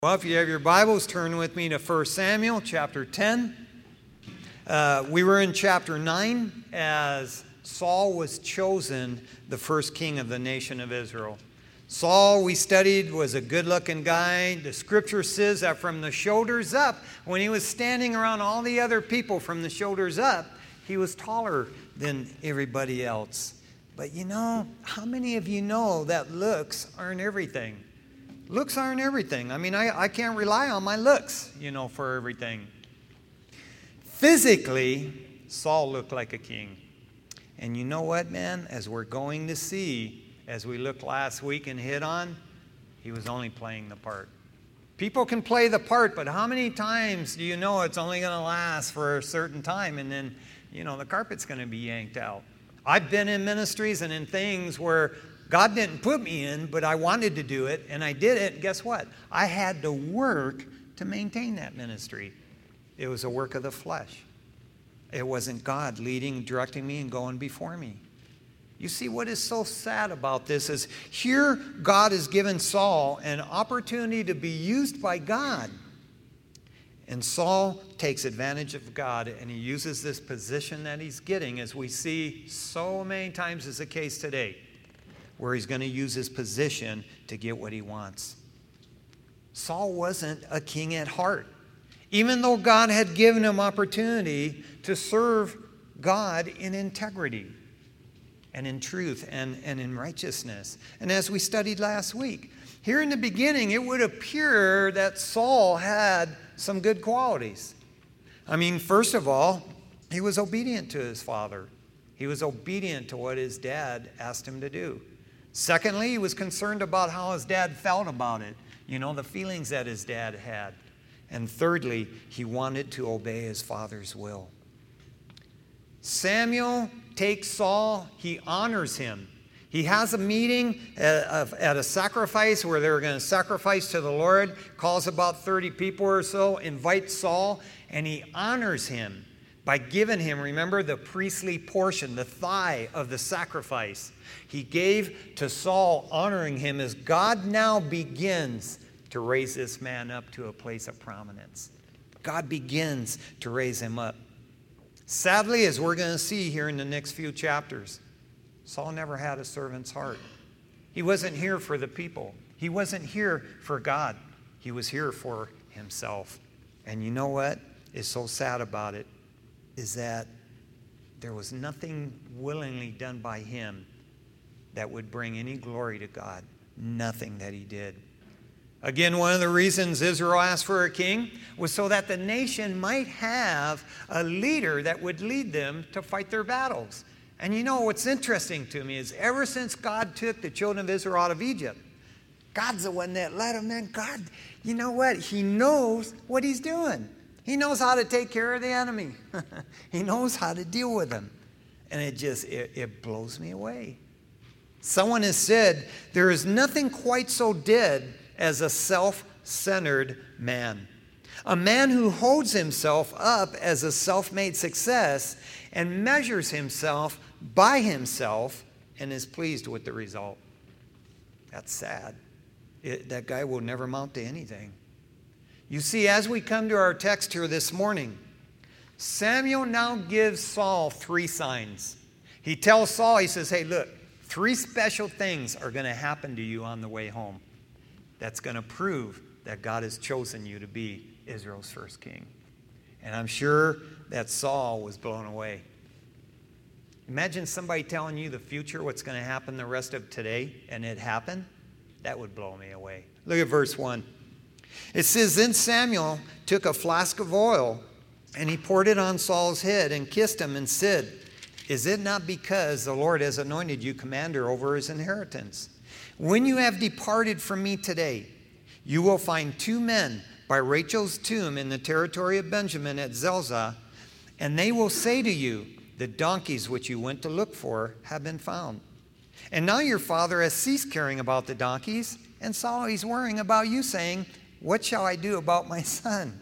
Well, if you have your Bibles, turn with me to 1 Samuel chapter 10. We were in chapter 9 as Saul was chosen the first king of the nation of Israel. Saul, we studied, was a good-looking guy. The scripture says that from the shoulders up, when he was standing around all the other people from the shoulders up, he was taller than everybody else. But you know, how many of you know that looks aren't everything? Looks aren't everything. I mean, I can't rely on my looks, for everything. Physically, Saul looked like a king. And you know what, man? As we're going to see, as we looked last week and hit on, he was only playing the part. People can play the part, but how many times do you know it's only going to last for a certain time and then, the carpet's going to be yanked out? I've been in ministries and in things where God didn't put me in, but I wanted to do it, and I did it. And guess what? I had to work to maintain that ministry. It was a work of the flesh. It wasn't God leading, directing me, and going before me. You see, what is so sad about this is here God has given Saul an opportunity to be used by God. And Saul takes advantage of God, and he uses this position that he's getting, as we see so many times is the case today, where he's going to use his position to get what he wants. Saul wasn't a king at heart. Even though God had given him opportunity to serve God in integrity and in truth and in righteousness. And as we studied last week, here in the beginning, it would appear that Saul had some good qualities. I mean, first of all, he was obedient to his father. He was obedient to what his dad asked him to do. Secondly, he was concerned about how his dad felt about it. The feelings that his dad had. And thirdly, he wanted to obey his father's will. Samuel takes Saul, he honors him. He has a meeting at a sacrifice where they're going to sacrifice to the Lord, calls about 30 people or so, invites Saul, and he honors him by giving him, remember, the priestly portion, the thigh of the sacrifice. He gave to Saul, honoring him as God now begins to raise this man up to a place of prominence. God begins to raise him up. Sadly, as we're going to see here in the next few chapters, Saul never had a servant's heart. He wasn't here for the people. He wasn't here for God. He was here for himself. And you know what is so sad about it? Is that there was nothing willingly done by him that would bring any glory to God. Nothing that he did. Again, one of the reasons Israel asked for a king was so that the nation might have a leader that would lead them to fight their battles. And what's interesting to me is ever since God took the children of Israel out of Egypt, God's the one that led them. And God, you know what? He knows what he's doing. He knows how to take care of the enemy. He knows how to deal with them. And it blows me away. Someone has said, there is nothing quite so dead as a self-centered man. A man who holds himself up as a self-made success and measures himself by himself and is pleased with the result. That's sad. That guy will never amount to anything. You see, as we come to our text here this morning, Samuel now gives Saul 3 signs. He tells Saul, he says, hey, look, 3 special things are going to happen to you on the way home. That's going to prove that God has chosen you to be Israel's first king. And I'm sure that Saul was blown away. Imagine somebody telling you the future, what's going to happen the rest of today, and it happened. That would blow me away. Look at verse 1. It says, then Samuel took a flask of oil, and he poured it on Saul's head and kissed him and said, is it not because the Lord has anointed you commander over his inheritance? When you have departed from me today, you will find 2 men by Rachel's tomb in the territory of Benjamin at Zelzah, and they will say to you, the donkeys which you went to look for have been found. And now your father has ceased caring about the donkeys, and Saul is worrying about you, saying, what shall I do about my son?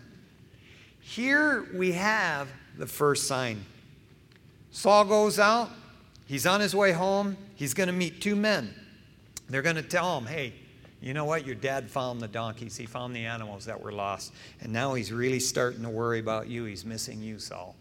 Here we have the first sign. Saul goes out. He's on his way home. He's going to meet 2 men. They're going to tell him, hey, You know what? Your dad found the donkeys. He found the animals that were lost. And now he's really starting to worry about you. He's missing you, Saul.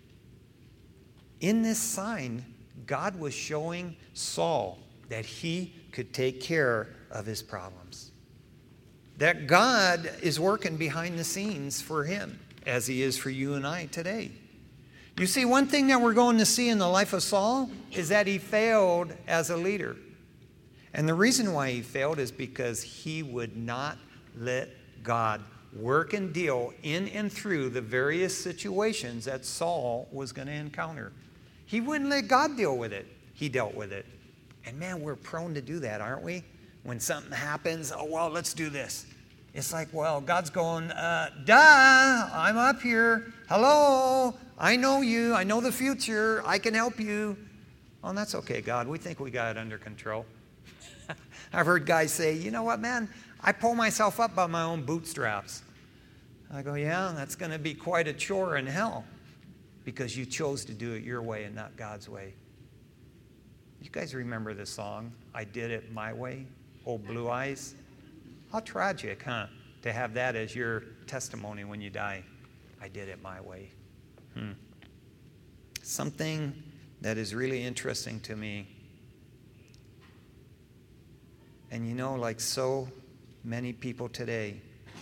In this sign, God was showing Saul that he could take care of his problems. That God is working behind the scenes for him, as he is for you and I today. You see, one thing that we're going to see in the life of Saul is that he failed as a leader. And the reason why he failed is because he would not let God work and deal in and through the various situations that Saul was going to encounter. He wouldn't let God deal with it. He dealt with it. And man, we're prone to do that, aren't we? When something happens, oh, well, let's do this. It's like, well, God's going, I'm up here. Hello, I know you. I know the future. I can help you. Oh, that's okay, God. We think we got it under control. I've heard guys say, you know what, man? I pull myself up by my own bootstraps. I go, yeah, that's going to be quite a chore in hell because you chose to do it your way and not God's way. You guys remember this song, I Did It My Way, Old Blue Eyes? How tragic, huh? To have that as your testimony when you die. I did it my way. Something that is really interesting to me. And you know, like so many people today,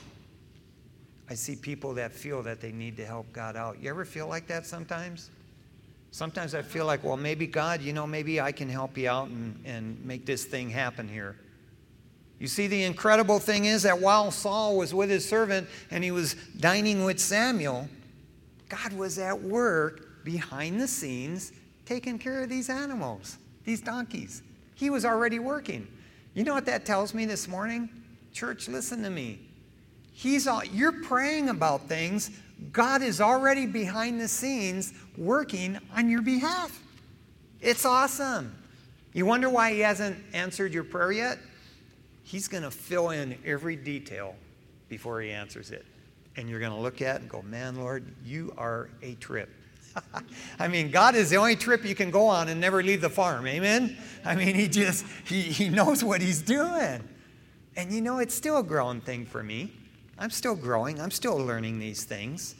I see people that feel that they need to help God out. You ever feel like that sometimes? Sometimes I feel like, well, maybe God, maybe I can help you out and make this thing happen here. You see, the incredible thing is that while Saul was with his servant and he was dining with Samuel, God was at work behind the scenes taking care of these animals, these donkeys. He was already working. You know what that tells me this morning? Church, listen to me. You're praying about things. God is already behind the scenes working on your behalf. It's awesome. You wonder why he hasn't answered your prayer yet? He's going to fill in every detail before he answers it. And you're going to look at it and go, man, Lord, you are a trip. I mean, God is the only trip you can go on and never leave the farm. Amen? I mean, he knows what he's doing. And it's still a growing thing for me. I'm still growing. I'm still learning these things.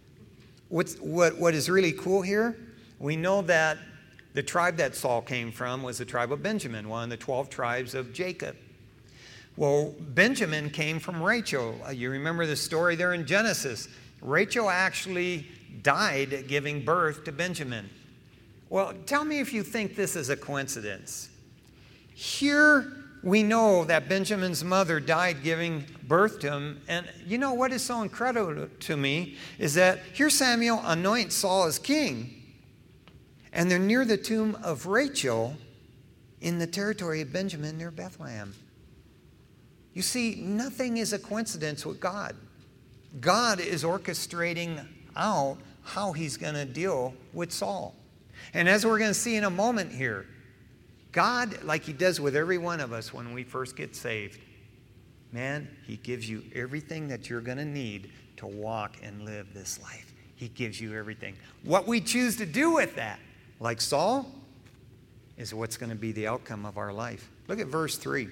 What is really cool here, we know that the tribe that Saul came from was the tribe of Benjamin, one of the 12 tribes of Jacob. Well, Benjamin came from Rachel. You remember the story there in Genesis. Rachel actually died giving birth to Benjamin. Well, tell me if you think this is a coincidence. Here we know that Benjamin's mother died giving birth to him. And you know what is so incredible to me is that here Samuel anoints Saul as king. And they're near the tomb of Rachel in the territory of Benjamin near Bethlehem. You see, nothing is a coincidence with God. God is orchestrating out how he's going to deal with Saul. And as we're going to see in a moment here, God, like he does with every one of us when we first get saved, man, he gives you everything that you're going to need to walk and live this life. He gives you everything. What we choose to do with that, like Saul, is what's going to be the outcome of our life. Look at verse 3.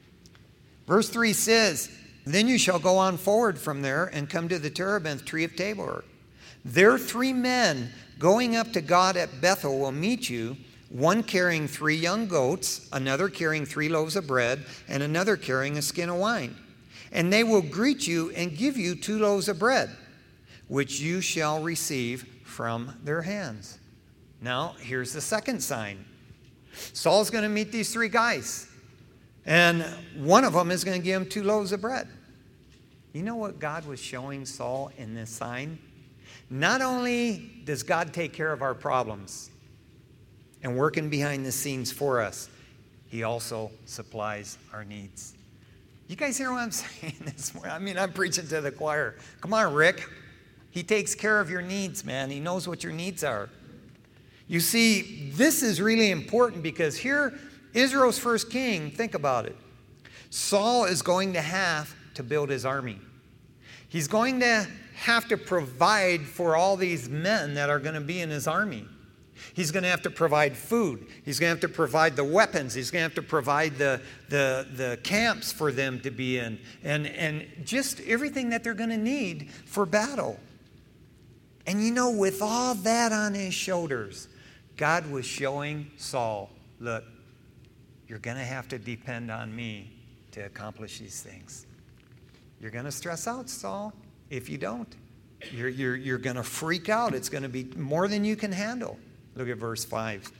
Verse 3 says, then you shall go on forward from there and come to the terebinth tree of Tabor. There 3 men going up to God at Bethel will meet you, one carrying 3 young goats, another carrying 3 loaves of bread, and another carrying a skin of wine. And they will greet you and give you 2 loaves of bread, which you shall receive from their hands. Now, here's the second sign. Saul's going to meet these 3 guys. And one of them is going to give him 2 loaves of bread. You know what God was showing Saul in this sign? Not only does God take care of our problems and working behind the scenes for us, he also supplies our needs. You guys hear what I'm saying this morning? I mean, I'm preaching to the choir. Come on, Rick. He takes care of your needs, man. He knows what your needs are. You see, this is really important because here, Israel's first king, think about it. Saul is going to have to build his army. He's going to have to provide for all these men that are going to be in his army. He's going to have to provide food. He's going to have to provide the weapons. He's going to have to provide the camps for them to be in. And just everything that they're going to need for battle. And you know, with all that on his shoulders, God was showing Saul, look, you're going to have to depend on me to accomplish these things. You're going to stress out, Saul, if you don't. You're going to freak out. It's going to be more than you can handle. Look at verse 5.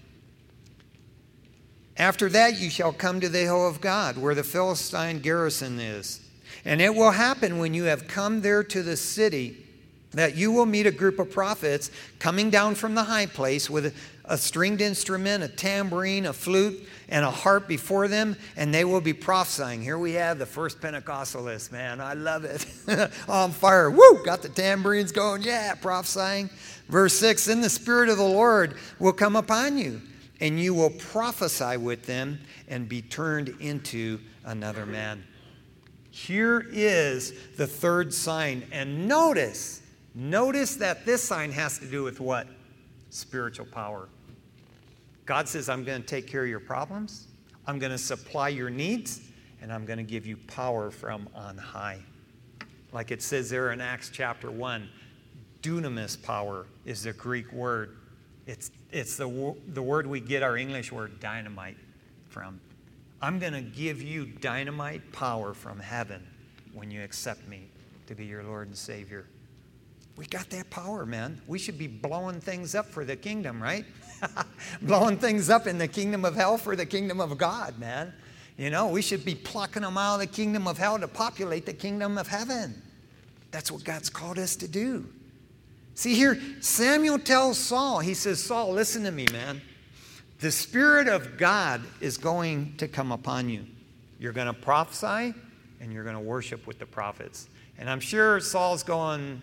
After that you shall come to the hill of God, where the Philistine garrison is. And it will happen when you have come there to the city, that you will meet a group of prophets coming down from the high place with a stringed instrument, a tambourine, a flute, and a harp before them, and they will be prophesying. Here we have the first Pentecostalists, man. I love it. On fire. Woo! Got the tambourines going. Yeah, prophesying. Verse 6, then the Spirit of the Lord will come upon you, and you will prophesy with them and be turned into another man. Here is the third sign. And notice that this sign has to do with what? Spiritual power. God says, I'm going to take care of your problems. I'm going to supply your needs. And I'm going to give you power from on high. Like it says there in Acts chapter 1, dunamis power is the Greek word. It's the word we get our English word dynamite from. I'm going to give you dynamite power from heaven when you accept me to be your Lord and Savior. We got that power, man. We should be blowing things up for the kingdom, right? Blowing things up in the kingdom of hell for the kingdom of God, man. You know, we should be plucking them out of the kingdom of hell to populate the kingdom of heaven. That's what God's called us to do. See here, Samuel tells Saul, he says, Saul, listen to me, man. The Spirit of God is going to come upon you. You're going to prophesy and you're going to worship with the prophets. And I'm sure Saul's going,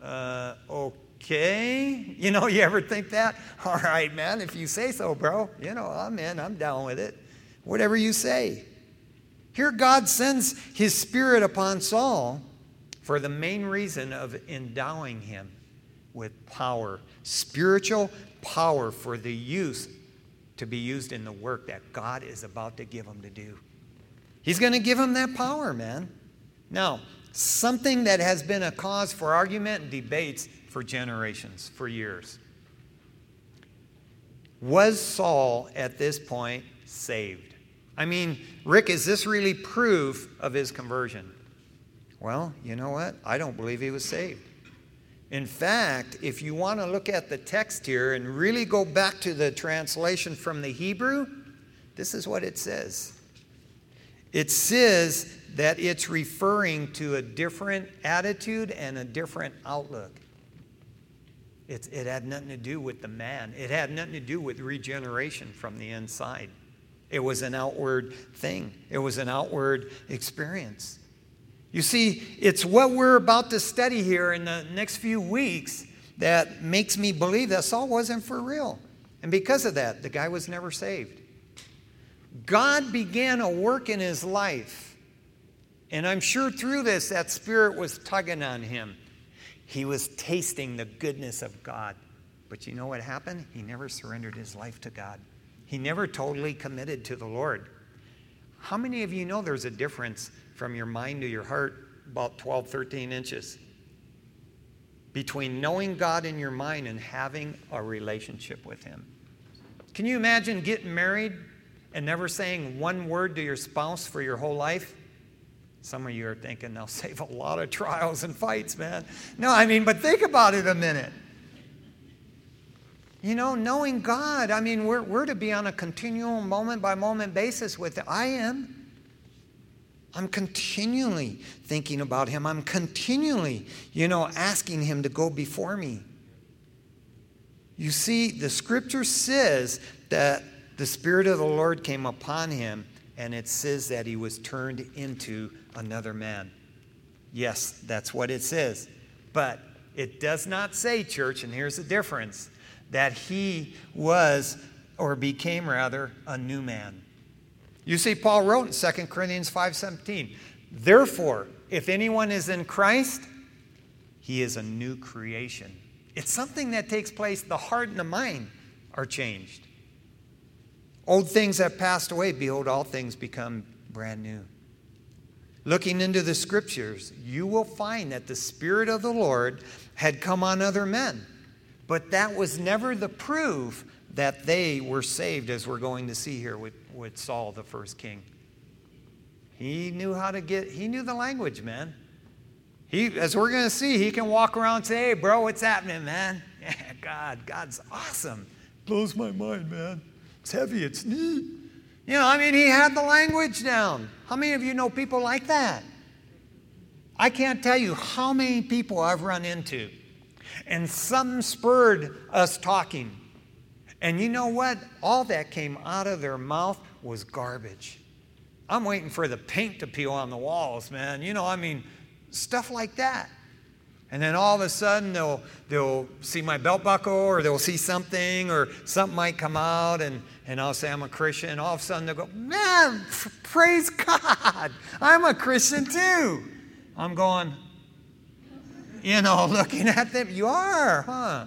okay. You know, you ever think that? All right, man, if you say so, bro. You know, I'm in. I'm down with it. Whatever you say. Here God sends his Spirit upon Saul for the main reason of endowing him with power. Spiritual power for the use to be used in the work that God is about to give him to do. He's going to give him that power, man. Now, something that has been a cause for argument and debates for generations, for years. Was Saul at this point saved? I mean, Rick, is this really proof of his conversion? Well, you know what? I don't believe he was saved. In fact, if you want to look at the text here and really go back to the translation from the Hebrew, this is what it says. It says that it's referring to a different attitude and a different outlook. It had nothing to do with the man. It had nothing to do with regeneration from the inside. It was an outward thing. It was an outward experience. You see, it's what we're about to study here in the next few weeks that makes me believe that Saul wasn't for real. And because of that, the guy was never saved. God began a work in his life. And I'm sure through this, that Spirit was tugging on him. He was tasting the goodness of God. But you know what happened? He never surrendered his life to God. He never totally committed to the Lord. How many of you know there's a difference from your mind to your heart, about 12, 13 inches, between knowing God in your mind and having a relationship with him? Can you imagine getting married and never saying one word to your spouse for your whole life? Some of you are thinking they'll save a lot of trials and fights, man. No, I mean, but think about it a minute. You know, knowing God, I mean, we're to be on a continual moment-by-moment basis with it. I am. I'm continually thinking about him. I'm continually, asking him to go before me. You see, the scripture says that the Spirit of the Lord came upon him, and it says that he was turned into another man. Yes, that's what it says. But it does not say, church, and here's the difference, that he was, or became rather, a new man. You see, Paul wrote in 2 Corinthians 5:17, therefore, if anyone is in Christ, he is a new creation. It's something that takes place, the heart and the mind are changed. Old things have passed away. Behold, all things become brand new. Looking into the scriptures, you will find that the Spirit of the Lord had come on other men. But that was never the proof that they were saved, as we're going to see here with Saul, the first king. He knew the language, man. As we're going to see, he can walk around and say, hey, bro, what's happening, man? Yeah, God's awesome. Blows my mind, man. It's heavy, it's neat. He had the language down. How many of you know people like that? I can't tell you how many people I've run into. And something spurred us talking. And you know what? All that came out of their mouth was garbage. I'm waiting for the paint to peel on the walls, man. Stuff like that. And then all of a sudden they'll see my belt buckle, or they'll see something, or something might come out, and I'll say I'm a Christian. And all of a sudden they'll go, man, praise God, I'm a Christian too. I'm going, looking at them. You are, huh?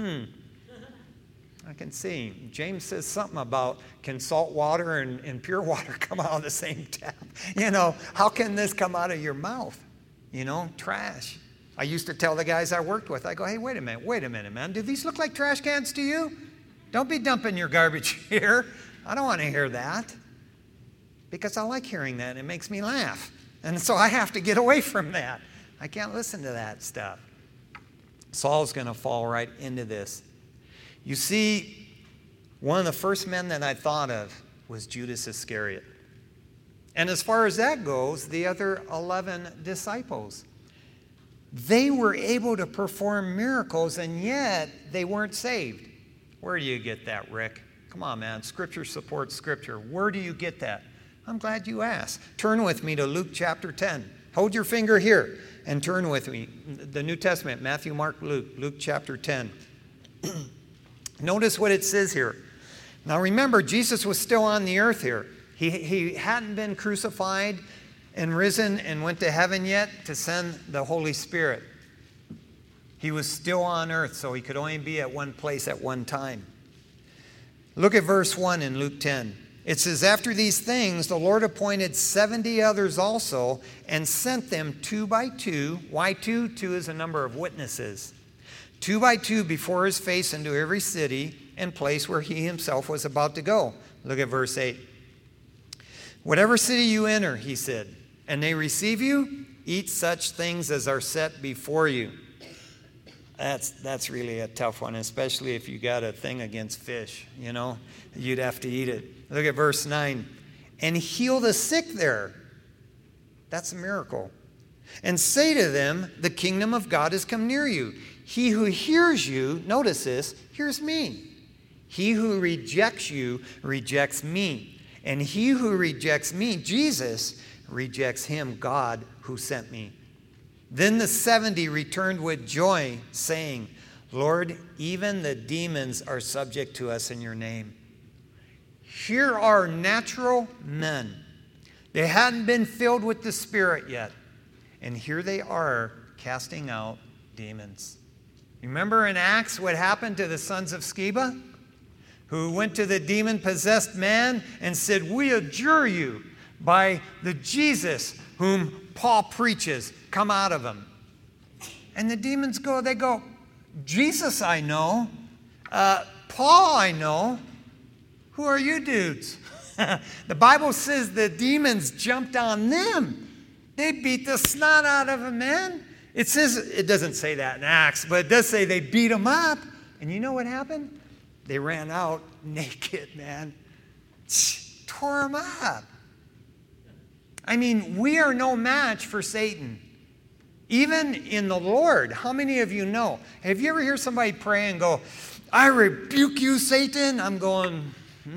I can see. James says something about, can salt water and pure water come out of the same tap? How can this come out of your mouth? Trash. I used to tell the guys I worked with, I go, hey, wait a minute, man. Do these look like trash cans to you? Don't be dumping your garbage here. I don't want to hear that. Because I like hearing that. It makes me laugh. And so I have to get away from that. I can't listen to that stuff. Saul's going to fall right into this. You see, one of the first men that I thought of was Judas Iscariot. And as far as that goes, the other 11 disciples. They were able to perform miracles, and yet they weren't saved. Where do you get that, Rick? Come on, man. Scripture supports Scripture. Where do you get that? I'm glad you asked. Turn with me to Luke chapter 10. Hold your finger here and turn with me. The New Testament, Matthew, Mark, Luke chapter 10. Notice what it says here. Now remember, Jesus was still on the earth here. He hadn't been crucified and risen and went to heaven yet to send the Holy Spirit. He was still on earth, so he could only be at one place at one time. Look at verse 1 in Luke 10. It says, after these things, the Lord appointed 70 others also and sent them 2 by 2. Why 2? 2 is a number of witnesses. 2 by 2 before his face into every city and place where he himself was about to go. Look at verse 8. Whatever city you enter, he said, and they receive you, eat such things as are set before you. That's really a tough one, especially if you got a thing against fish, you'd have to eat it. Look at verse 9. And heal the sick there. That's a miracle. And say to them, the kingdom of God has come near you. He who hears you, notice this, hears me. He who rejects you rejects me. And he who rejects me, Jesus, rejects him, God, who sent me. Then the 70 returned with joy, saying, Lord, even the demons are subject to us in your name. Here are natural men. They hadn't been filled with the Spirit yet. And here they are casting out demons. Remember in Acts what happened to the sons of Sceva? Who went to the demon-possessed man and said, we adjure you by the Jesus whom Paul preaches, come out of him. And the demons they go, Jesus I know, Paul I know, who are you dudes? The Bible says the demons jumped on them. They beat the snot out of him, man. It says, it doesn't say that in Acts, but it does say they beat him up. And you know what happened? They ran out naked, man. Tore him up. We are no match for Satan. Even in the Lord. How many of you know? Have you ever heard somebody pray and go, I rebuke you, Satan? I'm going,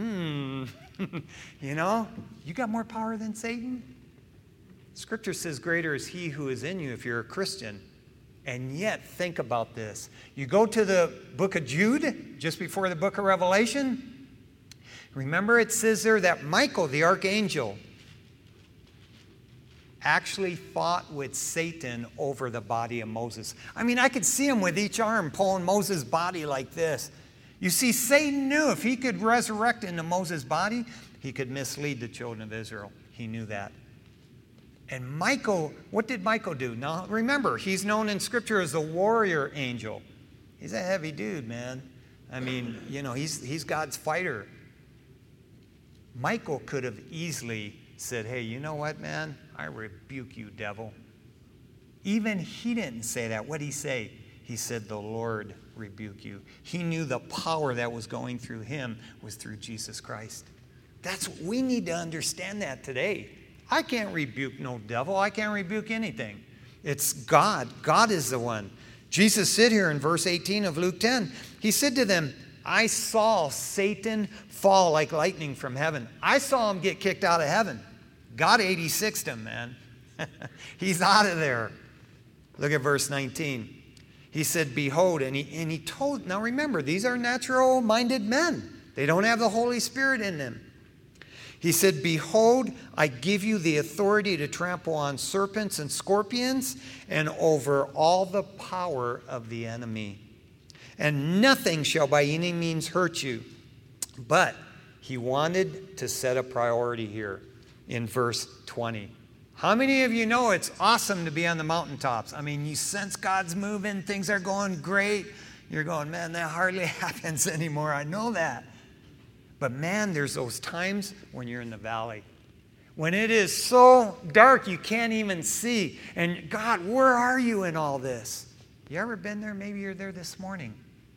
you got more power than Satan? Scripture says greater is he who is in you if you're a Christian. And yet, think about this. You go to the book of Jude, just before the book of Revelation. Remember it says there that Michael, the archangel, actually fought with Satan over the body of Moses. I could see him with each arm pulling Moses' body like this. You see, Satan knew if he could resurrect into Moses' body, he could mislead the children of Israel. He knew that. And Michael, what did Michael do? Now, remember, he's known in Scripture as the warrior angel. He's a heavy dude, man. I mean, he's God's fighter. Michael could have easily said, hey, you know what, man? I rebuke you, devil. Even he didn't say that. What did he say? He said, the Lord rebuke you. He knew the power that was going through him was through Jesus Christ. We need to understand that today. I can't rebuke no devil. I can't rebuke anything. It's God. God is the one. Jesus said here in verse 18 of Luke 10, he said to them, I saw Satan fall like lightning from heaven. I saw him get kicked out of heaven. God 86'd him, man. He's out of there. Look at verse 19. He said, behold, and he told, now remember, these are natural-minded men. They don't have the Holy Spirit in them. He said, behold, I give you the authority to trample on serpents and scorpions and over all the power of the enemy. And nothing shall by any means hurt you. But he wanted to set a priority here in verse 20. How many of you know it's awesome to be on the mountaintops? I mean, you sense God's moving, things are going great. You're going, man, that hardly happens anymore. I know that. But man, there's those times when you're in the valley. When it is so dark you can't even see. And God, where are you in all this? You ever been there? Maybe you're there this morning.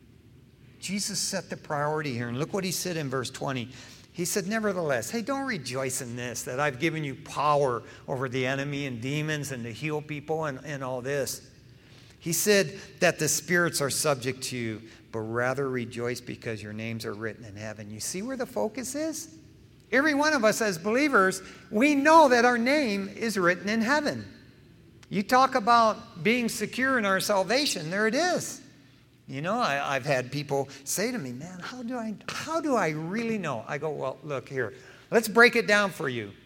Jesus set the priority here. And look what he said in verse 20. He said, nevertheless, hey, don't rejoice in this, that I've given you power over the enemy and demons and to heal people and all this. He said that the spirits are subject to you, but rather rejoice because your names are written in heaven. You see where the focus is? Every one of us as believers, we know that our name is written in heaven. You talk about being secure in our salvation, there it is. You know, I've had people say to me, man, how do I really know? I go, well, look here. Let's break it down for you.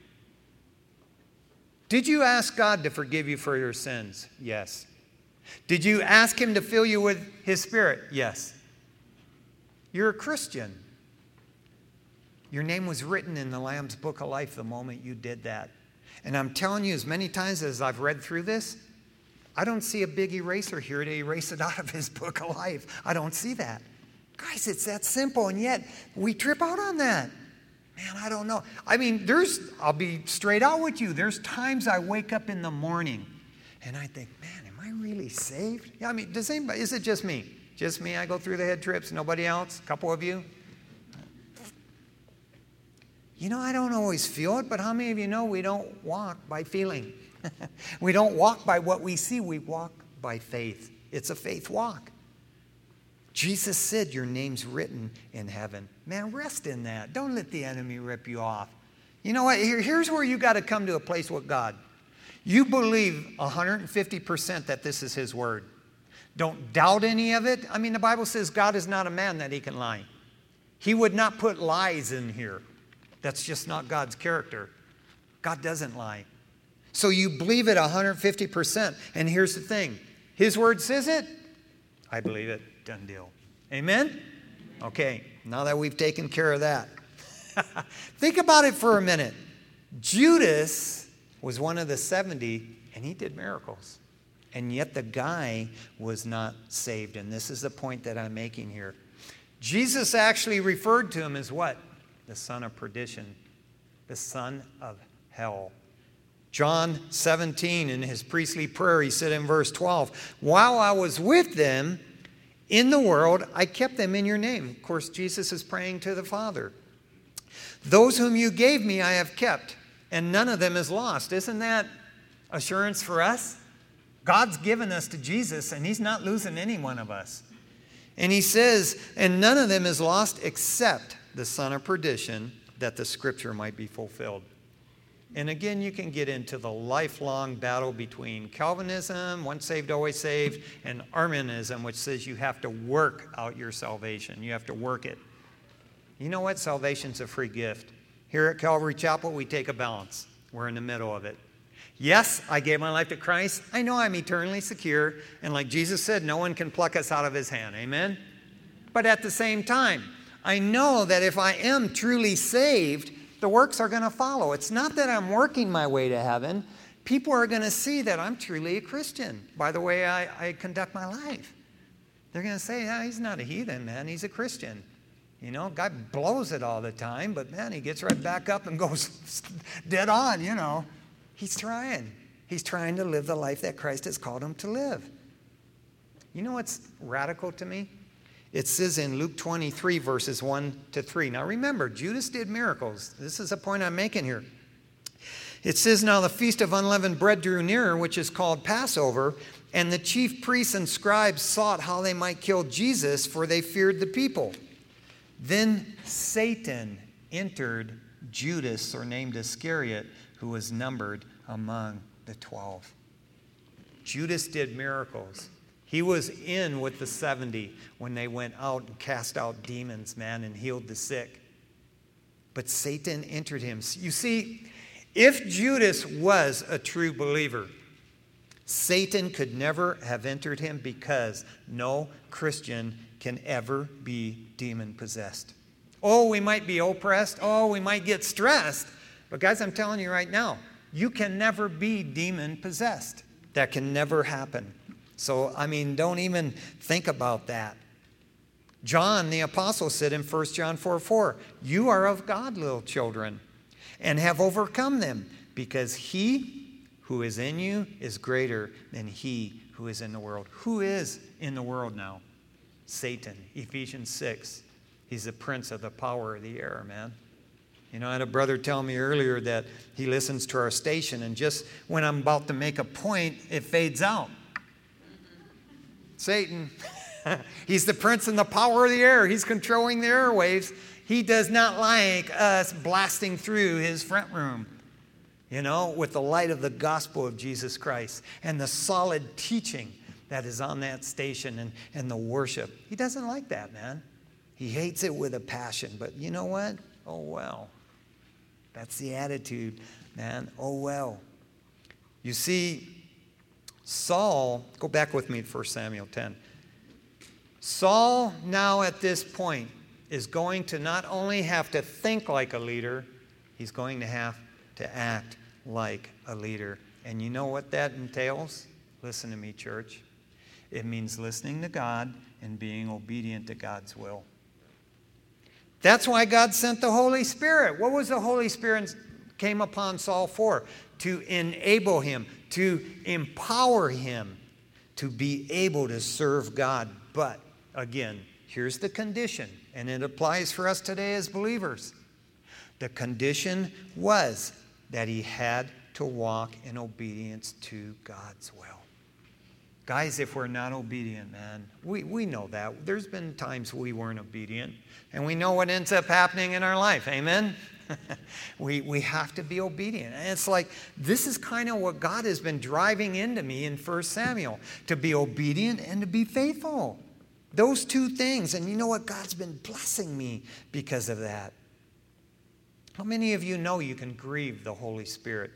Did you ask God to forgive you for your sins? Yes. Did you ask him to fill you with his Spirit? Yes. You're a Christian. Your name was written in the Lamb's Book of Life the moment you did that. And I'm telling you, as many times as I've read through this, I don't see a big eraser here to erase it out of his book of life. I don't see that. Guys, it's that simple, and yet we trip out on that. Man, I don't know. I mean, I'll be straight out with you. There's times I wake up in the morning, and I think, man, am I really saved? Yeah, I mean, is it just me? Just me? I go through the head trips, nobody else? A couple of you? You know, I don't always feel it, but how many of you know we don't walk by feeling? We don't walk by what we see. We walk by faith. It's a faith walk. Jesus said your name's written in heaven. Man, rest in that. Don't let the enemy rip you off. You know what? Here's where you got to come to a place with God. You believe 150% that this is his word. Don't doubt any of it. I mean, the Bible says God is not a man that he can lie. He would not put lies in here. That's just not God's character. God doesn't lie. So you believe it 150%. And here's the thing. His word says it. I believe it. Done deal. Amen? Okay. Now that we've taken care of that. Think about it for a minute. Judas was one of the 70 and he did miracles. And yet the guy was not saved. And this is the point that I'm making here. Jesus actually referred to him as what? The son of perdition. The son of hell. John 17, in his priestly prayer, he said in verse 12, while I was with them in the world, I kept them in your name. Of course, Jesus is praying to the Father. Those whom you gave me, I have kept, and none of them is lost. Isn't that assurance for us? God's given us to Jesus, and he's not losing any one of us. And he says, and none of them is lost except the son of perdition, that the scripture might be fulfilled. And again, you can get into the lifelong battle between Calvinism, once saved, always saved, and Arminianism, which says you have to work out your salvation. You have to work it. You know what? Salvation's a free gift. Here at Calvary Chapel, we take a balance. We're in the middle of it. Yes, I gave my life to Christ. I know I'm eternally secure. And like Jesus said, no one can pluck us out of his hand. Amen? But at the same time, I know that if I am truly saved, the works are going to follow. It's not that I'm working my way to heaven. People are going to see that I'm truly a Christian by the way I conduct my life. They're going to say, yeah, he's not a heathen, man. He's a Christian. You know, guy blows it all the time, but man, he gets right back up and goes dead on, you know. He's trying. He's trying to live the life that Christ has called him to live. You know what's radical to me? It says in Luke 23, verses 1 to 3. Now remember, Judas did miracles. This is a point I'm making here. It says, now the feast of unleavened bread drew nearer, which is called Passover, and the chief priests and scribes sought how they might kill Jesus, for they feared the people. Then Satan entered Judas, surnamed Iscariot, who was numbered among the 12. Judas did miracles. He was in with the 70 when they went out and cast out demons, man, and healed the sick. But Satan entered him. You see, if Judas was a true believer, Satan could never have entered him because no Christian can ever be demon-possessed. Oh, we might be oppressed. Oh, we might get stressed. But guys, I'm telling you right now, you can never be demon-possessed. That can never happen. So, I mean, don't even think about that. John, the apostle, said in 1 John 4:4, you are of God, little children, and have overcome them, because he who is in you is greater than he who is in the world. Who is in the world now? Satan. Ephesians 6. He's the prince of the power of the air, man. You know, I had a brother tell me earlier that he listens to our station, and just when I'm about to make a point, it fades out. Satan. He's the prince and the power of the air. He's controlling the airwaves. He does not like us blasting through his front room, you know, with the light of the gospel of Jesus Christ and the solid teaching that is on that station and the worship. He doesn't like that, man. He hates it with a passion. But you know what? Oh, well. That's the attitude, man. Oh, well. You see, Saul, go back with me to 1 Samuel 10. Saul now at this point is going to not only have to think like a leader, he's going to have to act like a leader. And you know what that entails? Listen to me, church. It means listening to God and being obedient to God's will. That's why God sent the Holy Spirit. What was the Holy Spirit came upon Saul for? To enable him, to empower him to be able to serve God. But again, here's the condition, and it applies for us today as believers. The condition was that he had to walk in obedience to God's will. Guys, if we're not obedient, man, we know that. There's been times we weren't obedient, and we know what ends up happening in our life. Amen? We have to be obedient. And it's like, this is kind of what God has been driving into me in 1 Samuel, to be obedient and to be faithful. Those two things. And you know what? God's been blessing me because of that. How many of you know you can grieve the Holy Spirit?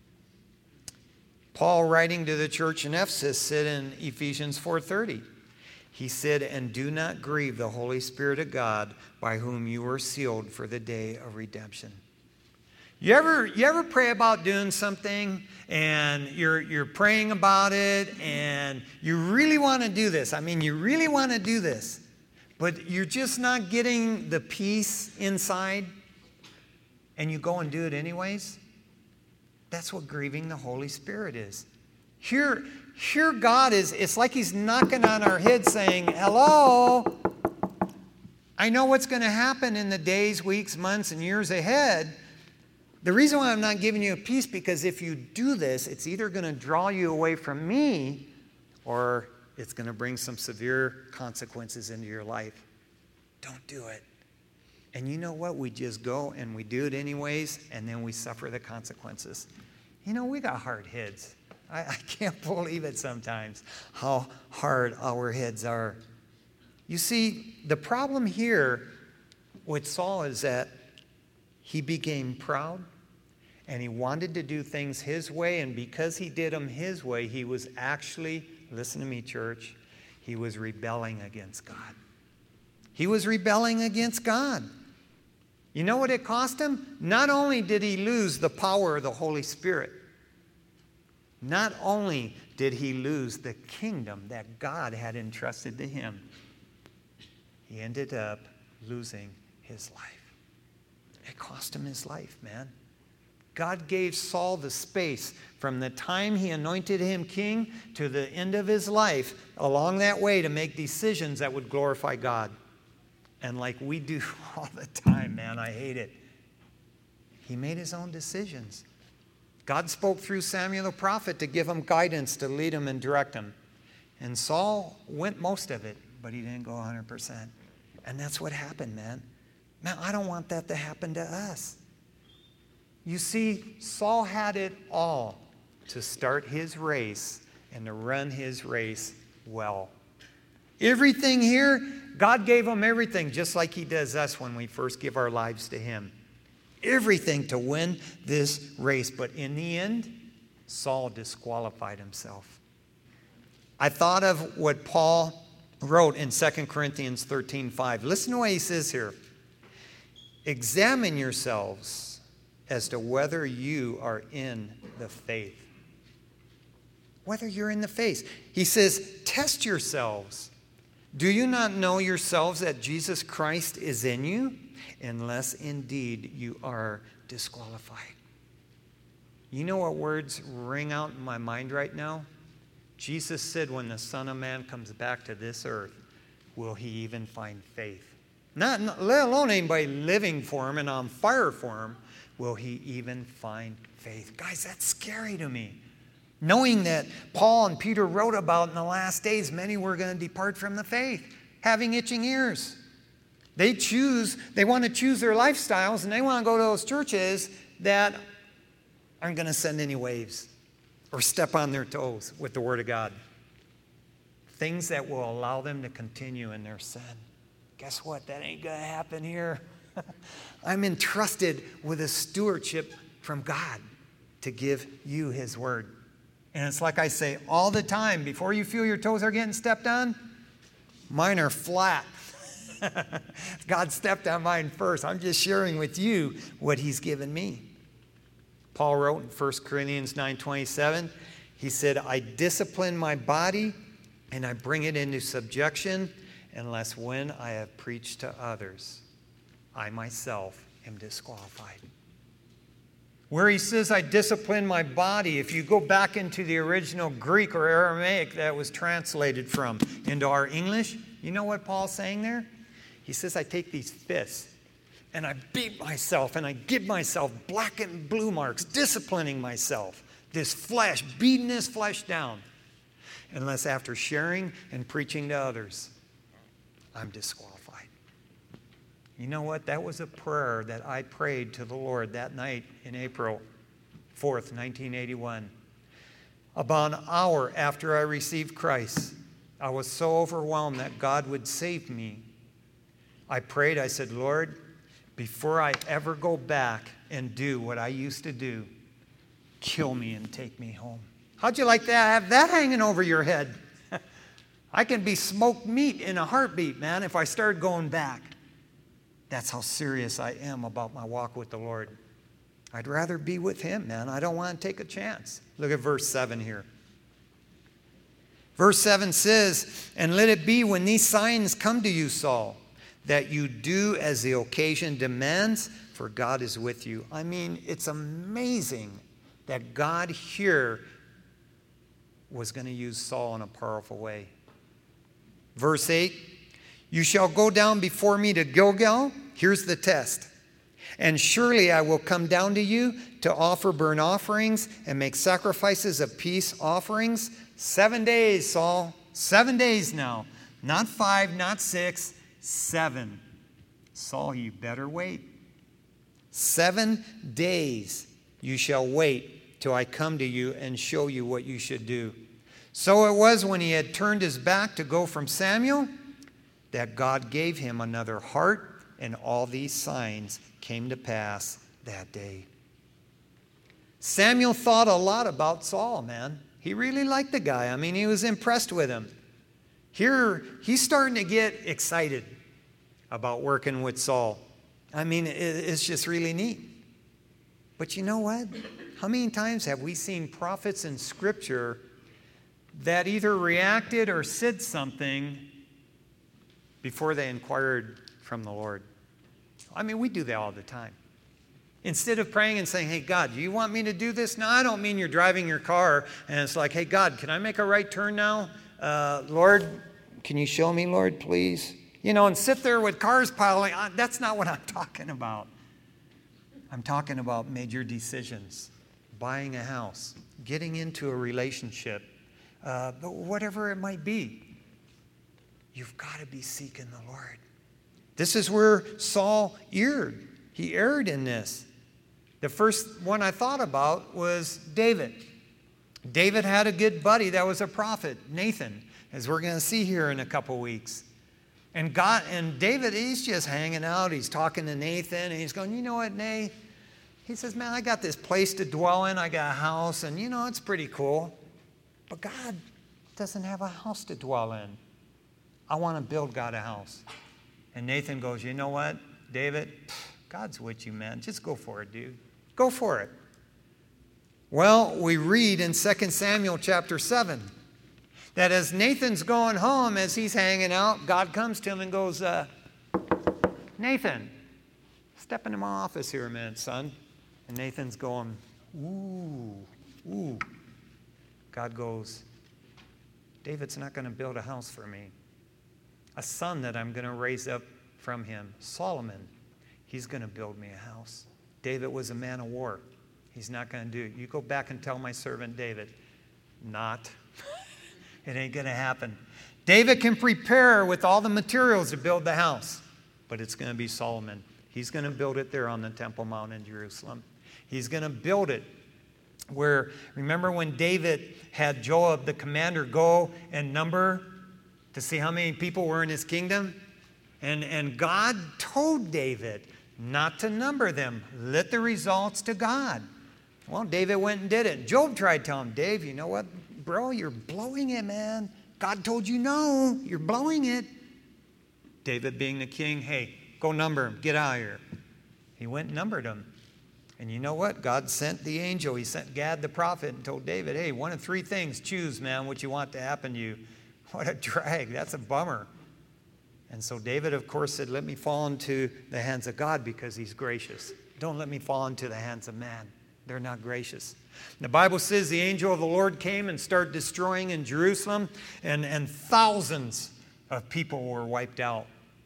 Paul, writing to the church in Ephesus, said in Ephesians 4:30, he said, and do not grieve the Holy Spirit of God, by whom you were sealed for the day of redemption. You ever pray about doing something and you're praying about it and you really want to do this? I mean, you really want to do this, but you're just not getting the peace inside, and you go and do it anyways? That's what grieving the Holy Spirit is. Here God is, it's like he's knocking on our head saying, hello, I know what's going to happen in the days, weeks, months, and years ahead. The reason why I'm not giving you a peace, because if you do this, it's either going to draw you away from me, or it's going to bring some severe consequences into your life. Don't do it. And you know what? We just go and we do it anyways, and then we suffer the consequences. You know, we got hard heads. I can't believe it sometimes, how hard our heads are. You see, the problem here with Saul is that he became proud, and he wanted to do things his way, and because he did them his way, he was actually, listen to me, church, he was rebelling against God. He was rebelling against God. You know what it cost him? Not only did he lose the power of the Holy Spirit, not only did he lose the kingdom that God had entrusted to him, he ended up losing his life. It cost him his life, man. God gave Saul the space from the time he anointed him king to the end of his life, along that way, to make decisions that would glorify God. And like we do all the time, man, I hate it. He made his own decisions. God spoke through Samuel the prophet to give him guidance, to lead him and direct him. And Saul went most of it, but he didn't go 100%. And that's what happened, man. Man, I don't want that to happen to us. You see, Saul had it all to start his race and to run his race well. Everything here, God gave him everything, just like he does us when we first give our lives to him. Everything to win this race. But in the end, Saul disqualified himself. I thought of what Paul wrote in 2 Corinthians 13:5. Listen to what he says here. Examine yourselves as to whether you are in the faith. Whether you're in the faith. He says, test yourselves. Do you not know yourselves that Jesus Christ is in you? Unless indeed you are disqualified. You know what words ring out in my mind right now? Jesus said, when the Son of Man comes back to this earth, will he even find faith? Not let alone anybody living for him and on fire for him, will he even find faith? Guys, that's scary to me. Knowing that Paul and Peter wrote about in the last days, many were going to depart from the faith, having itching ears. They want to choose their lifestyles, and they want to go to those churches that aren't going to send any waves or step on their toes with the Word of God. Things that will allow them to continue in their sin. Guess what? That ain't going to happen here. I'm entrusted with a stewardship from God to give you His Word. And it's like I say all the time, before you feel your toes are getting stepped on, mine are flat. God stepped on mine first. I'm just sharing with you what He's given me. Paul wrote in 1 Corinthians 9:27, he said, I discipline my body and I bring it into subjection, unless when I have preached to others, I myself am disqualified. Where he says, I discipline my body, if you go back into the original Greek or Aramaic that was translated from into our English, you know what Paul's saying there? He says, I take these fists and I beat myself and I give myself black and blue marks, disciplining myself, this flesh, beating this flesh down. Unless after sharing and preaching to others, I'm disqualified. You know what? That was a prayer that I prayed to the Lord that night in April 4th, 1981. About an hour after I received Christ, I was so overwhelmed that God would save me. I prayed, I said, Lord, before I ever go back and do what I used to do, kill me and take me home. How'd you like that? Have that hanging over your head? I can be smoked meat in a heartbeat, man, if I start going back. That's how serious I am about my walk with the Lord. I'd rather be with Him, man. I don't want to take a chance. Look at verse 7 here. Verse 7 says, and let it be when these signs come to you, Saul, that you do as the occasion demands, for God is with you. I mean, it's amazing that God here was going to use Saul in a powerful way. Verse 8, you shall go down before me to Gilgal. Here's the test. And surely I will come down to you to offer burnt offerings and make sacrifices of peace offerings. 7 days, Saul. 7 days now. Not 5, not 6, 7. Saul, you better wait. 7 days you shall wait till I come to you and show you what you should do. So it was when he had turned his back to go from Samuel that God gave him another heart, and all these signs came to pass that day. Samuel thought a lot about Saul, man. He really liked the guy. I mean, he was impressed with him. Here, he's starting to get excited. about working with Saul. I mean, it's just really neat. But you know what? How many times have we seen prophets in Scripture that either reacted or said something before they inquired from the Lord? I mean, we do that all the time. Instead of praying and saying, hey, God, do you want me to do this? No, I don't mean you're driving your car and it's like, hey, God, can I make a right turn now? Lord, can you show me, Lord, please? You know, and sit there with cars piling on. That's not what I'm talking about. I'm talking about major decisions, buying a house, getting into a relationship, but whatever it might be. You've got to be seeking the Lord. This is where Saul erred. He erred in this. The first one I thought about was David. David had a good buddy that was a prophet, Nathan, as we're going to see here in a couple weeks. And David, he's just hanging out. He's talking to Nathan, and he's going, you know what, Nate? He says, man, I got this place to dwell in. I got a house, and, you know, it's pretty cool. But God doesn't have a house to dwell in. I want to build God a house. And Nathan goes, you know what, David? God's with you, man. Just go for it, dude. Go for it. Well, we read in 2 Samuel chapter 7 that as Nathan's going home, as he's hanging out, God comes to him and goes, Nathan, step into my office here a minute, son. And Nathan's going, ooh. God goes, David's not going to build a house for me. A son that I'm going to raise up from him, Solomon, he's going to build me a house. David was a man of war. He's not going to do it. You go back and tell my servant David, not. It ain't going to happen. David can prepare with all the materials to build the house, but it's going to be Solomon. He's going to build it there on the Temple Mount in Jerusalem. He's going to build it where, remember when David had Joab, the commander, go and number to see how many people were in his kingdom? And God told David not to number them. Let the results to God. Well, David went and did it. Job tried telling him, Dave, you know what, bro, you're blowing it, man. God told you no, you're blowing it. David being the king, hey, go number him, get out of here. He went and numbered them. And you know what? God sent the angel. He sent Gad the prophet and told David, hey, one of three things, choose, man, what you want to happen to you. What a drag. That's a bummer. And so David, of course, said, let me fall into the hands of God because he's gracious. Don't let me fall into the hands of man. They're not gracious. The Bible says the angel of the Lord came and started destroying in Jerusalem, and thousands of people were wiped out.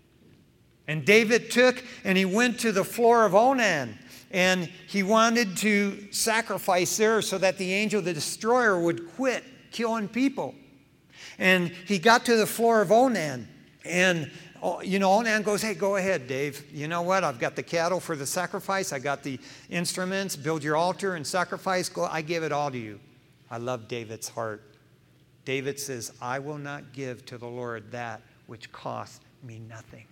And David took and he went to the floor of Onan, and he wanted to sacrifice there so that the angel, the destroyer, would quit killing people. And he got to the floor of Onan, and you know, Onan goes, hey, go ahead, Dave. You know what? I've got the cattle for the sacrifice. I got the instruments. Build your altar and sacrifice. Go. I give it all to you. I love David's heart. David says, I will not give to the Lord that which costs me nothing.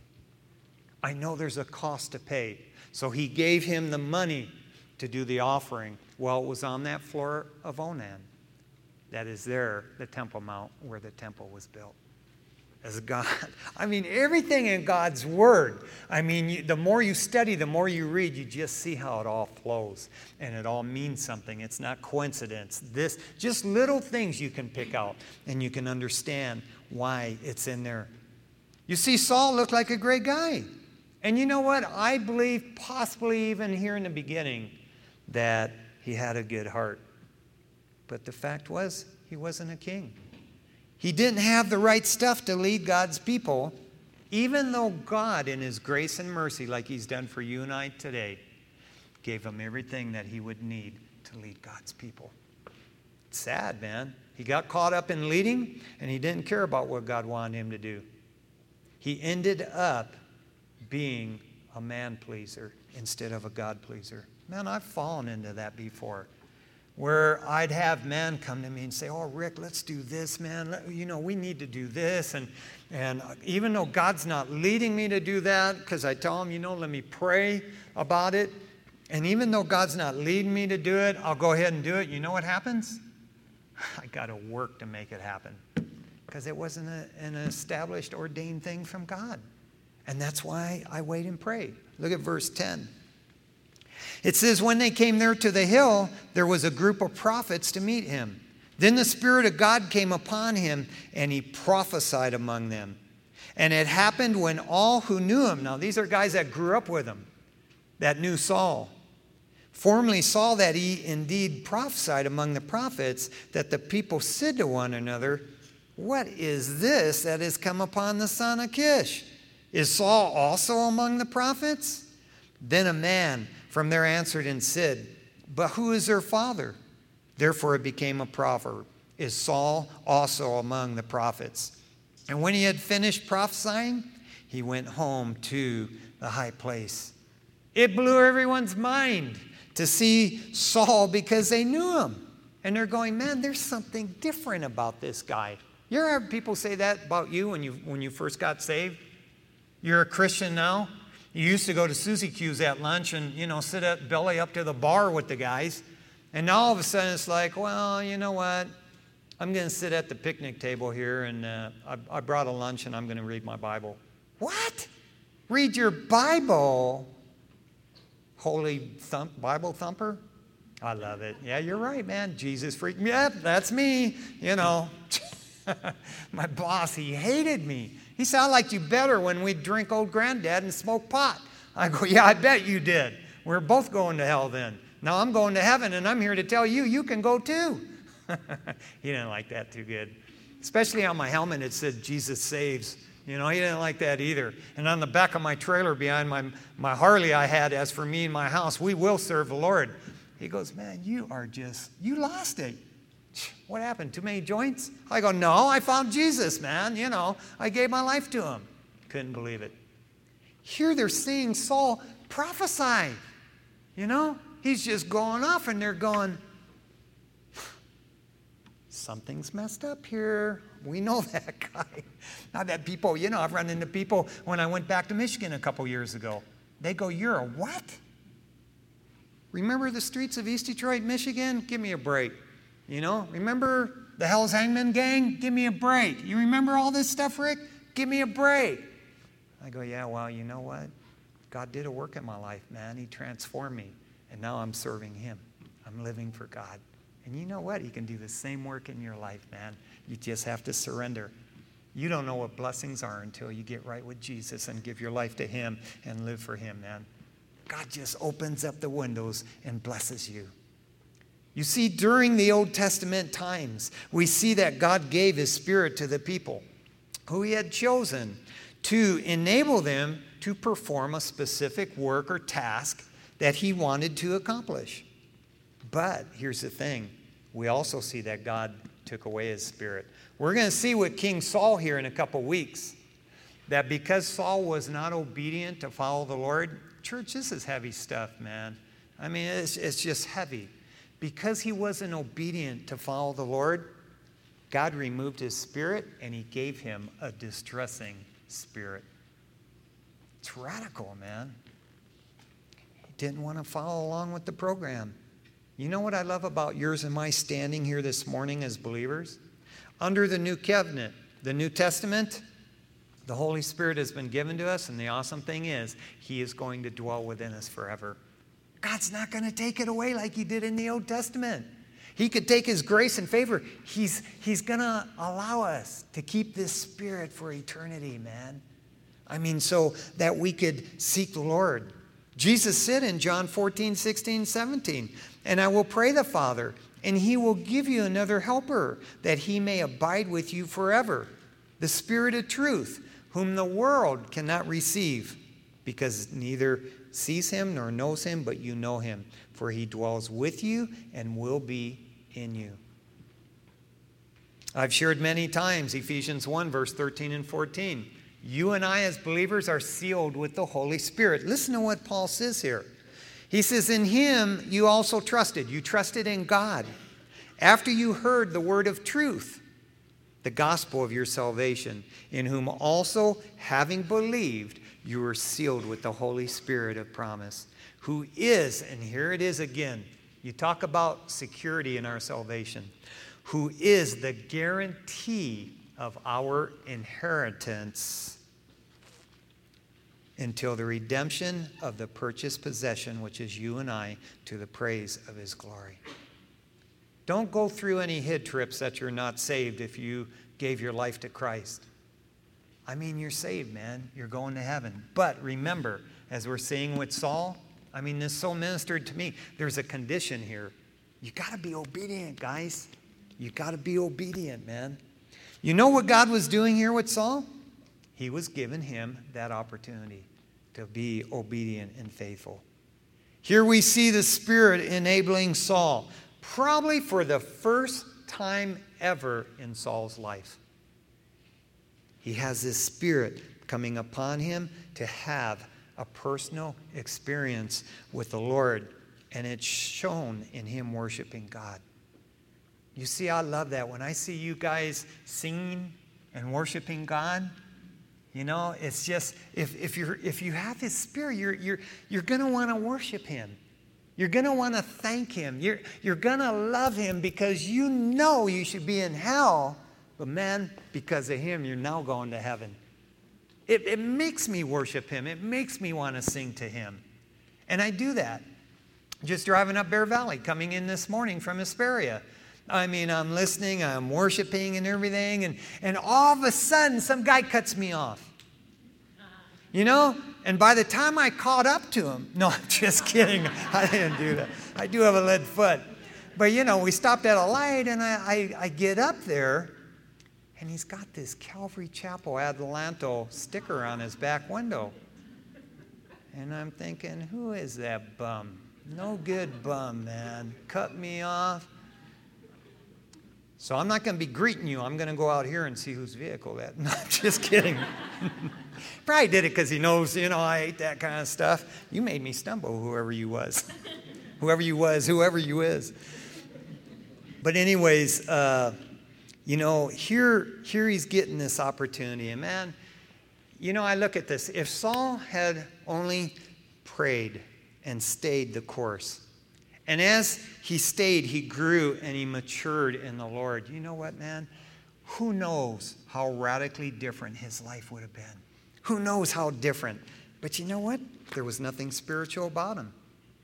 I know there's a cost to pay. So he gave him the money to do the offering. Well, it was on that floor of Onan. That is there, the Temple Mount, where the temple was built. As God, I mean, everything in God's Word. I mean, the more you study, the more you read, you just see how it all flows. And it all means something. It's not coincidence. This, just little things you can pick out, and you can understand why it's in there. You see, Saul looked like a great guy. And you know what? I believe, possibly even here in the beginning, that he had a good heart. But the fact was, he wasn't a king. He didn't have the right stuff to lead God's people, even though God, in his grace and mercy, like he's done for you and I today, gave him everything that he would need to lead God's people. It's sad, man. He got caught up in leading, and he didn't care about what God wanted him to do. He ended up being a man-pleaser instead of a God-pleaser. Man, I've fallen into that before, where I'd have men come to me and say, oh, Rick, let's do this, man. You know, we need to do this. And even though God's not leading me to do that, because I tell him, you know, let me pray about it. And even though God's not leading me to do it, I'll go ahead and do it. You know what happens? I got to work to make it happen, because it wasn't an established, ordained thing from God. And that's why I wait and pray. Look at verse 10. It says, when they came there to the hill, there was a group of prophets to meet him. Then the Spirit of God came upon him, and he prophesied among them. And it happened when all who knew him, now these are guys that grew up with him, that knew Saul, formerly saw that he indeed prophesied among the prophets, that the people said to one another, what is this that has come upon the son of Kish? Is Saul also among the prophets? Then a man from there answered and said, but who is their father? Therefore it became a proverb, is Saul also among the prophets? And when he had finished prophesying, he went home to the high place. It blew everyone's mind to see Saul because they knew him. And they're going, man, there's something different about this guy. You ever have people say that about you when you first got saved? You're a Christian now. You used to go to Susie Q's at lunch and, sit at belly up to the bar with the guys. And now all of a sudden it's like, well, you know what? I'm going to sit at the picnic table here and I brought a lunch and I'm going to read my Bible. What? Read your Bible? Holy Bible thumper? I love it. Yeah, you're right, man. Jesus freaked me. Yep, that's me. My boss, he hated me. He said, I liked you better when we'd drink old granddad and smoke pot. I go, yeah, I bet you did. We're both going to hell then. Now I'm going to heaven and I'm here to tell you, you can go too. He didn't like that too good. Especially on my helmet, it said, Jesus saves. He didn't like that either. And on the back of my trailer behind my Harley I had, as for me and my house, we will serve the Lord. He goes, man, you lost it. What happened? Too many joints? I go, no, I found Jesus, man. I gave my life to him. Couldn't believe it. Here they're seeing Saul prophesy. He's just going off and they're going, something's messed up here. We know that guy. Now that people, I've run into people when I went back to Michigan a couple years ago. They go, you're a what? Remember the streets of East Detroit, Michigan? Give me a break. Remember the Hell's Hangman gang? Give me a break. You remember all this stuff, Rick? Give me a break. I go, yeah, well, you know what? God did a work in my life, man. He transformed me. And now I'm serving him. I'm living for God. And you know what? He can do the same work in your life, man. You just have to surrender. You don't know what blessings are until you get right with Jesus and give your life to him and live for him, man. God just opens up the windows and blesses you. You see, during the Old Testament times, we see that God gave his Spirit to the people who he had chosen to enable them to perform a specific work or task that he wanted to accomplish. But here's the thing. We also see that God took away his Spirit. We're going to see with King Saul here in a couple weeks, that because Saul was not obedient to follow the Lord, church, this is heavy stuff, man. I mean, it's just heavy. Because he wasn't obedient to follow the Lord, God removed his Spirit and he gave him a distressing spirit. It's radical, man. He didn't want to follow along with the program. You know what I love about yours and my standing here this morning as believers? Under the new covenant, the New Testament, the Holy Spirit has been given to us, and the awesome thing is, he is going to dwell within us forever. God's not going to take it away like he did in the Old Testament. He could take his grace and favor. He's going to allow us to keep this Spirit for eternity, man. I mean, so that we could seek the Lord. Jesus said in John 14, 16, 17, and I will pray the Father, and he will give you another helper, that he may abide with you forever, the Spirit of truth, whom the world cannot receive, because neither sees him nor knows him, but you know him, for he dwells with you and will be in you. I've shared many times Ephesians 1, verse 13 and 14. You and I as believers are sealed with the Holy Spirit. Listen to what Paul says here. He says, in him you also trusted. You trusted in God. After you heard the word of truth, the gospel of your salvation, in whom also, having believed, you were sealed with the Holy Spirit of promise, who is, and here it is again, you talk about security in our salvation, who is the guarantee of our inheritance until the redemption of the purchased possession, which is you and I, to the praise of his glory. Don't go through any hit trips that you're not saved if you gave your life to Christ. I mean, you're saved, man. You're going to heaven. But remember, as we're seeing with Saul, I mean, this so ministered to me. There's a condition here. You got to be obedient, guys. You got to be obedient, man. You know what God was doing here with Saul? He was giving him that opportunity to be obedient and faithful. Here we see the Spirit enabling Saul, probably for the first time ever in Saul's life. He has this Spirit coming upon him to have a personal experience with the Lord, and it's shown in him worshiping God. You see, I love that. When I see you guys singing and worshiping God, you know, it's just, if you have his Spirit, you're going to want to worship him. You're going to want to thank him. You're going to love him because you know you should be in hell. But man, because of him, you're now going to heaven. It makes me worship him. It makes me want to sing to him. And I do that. Just driving up Bear Valley, coming in this morning from Hesperia. I mean, I'm listening, I'm worshiping and everything. And all of a sudden, some guy cuts me off. You know? And by the time I caught up to him, no, I'm just kidding. I didn't do that. I do have a lead foot. But, you know, we stopped at a light, and I get up there, and he's got this Calvary Chapel Adelanto sticker on his back window. And I'm thinking, who is that bum? No good bum, man. Cut me off. So I'm not going to be greeting you. I'm going to go out here and see whose vehicle that. No, I'm just kidding. Probably did it because he knows, you know, I hate that kind of stuff. You made me stumble, whoever you was. Whoever you was, whoever you is. But anyways, you know, here he's getting this opportunity. And man, you know, I look at this. If Saul had only prayed and stayed the course, and as he stayed, he grew and he matured in the Lord. You know what, man? Who knows how radically different his life would have been? Who knows how different? But you know what? There was nothing spiritual about him.